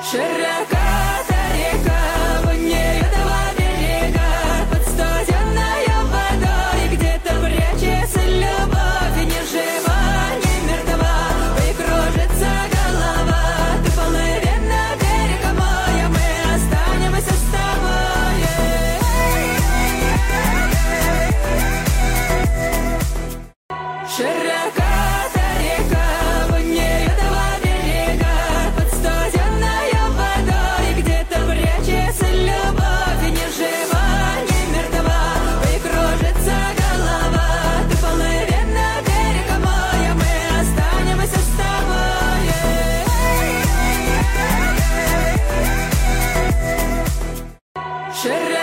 Широка река, в ней этого берега, под студенной водой где-то прячется любовь, и ни жива, ни мертва, и кружится голова. Ты плыви на берег мой, а мы останемся с тобой. Широка река, в ней этого берега, под студенной водой где-то прячется любовь, и ни жива, ни мертва, и кружится голова. Ты плыви на берег мой, а мы останемся с тобой. Широка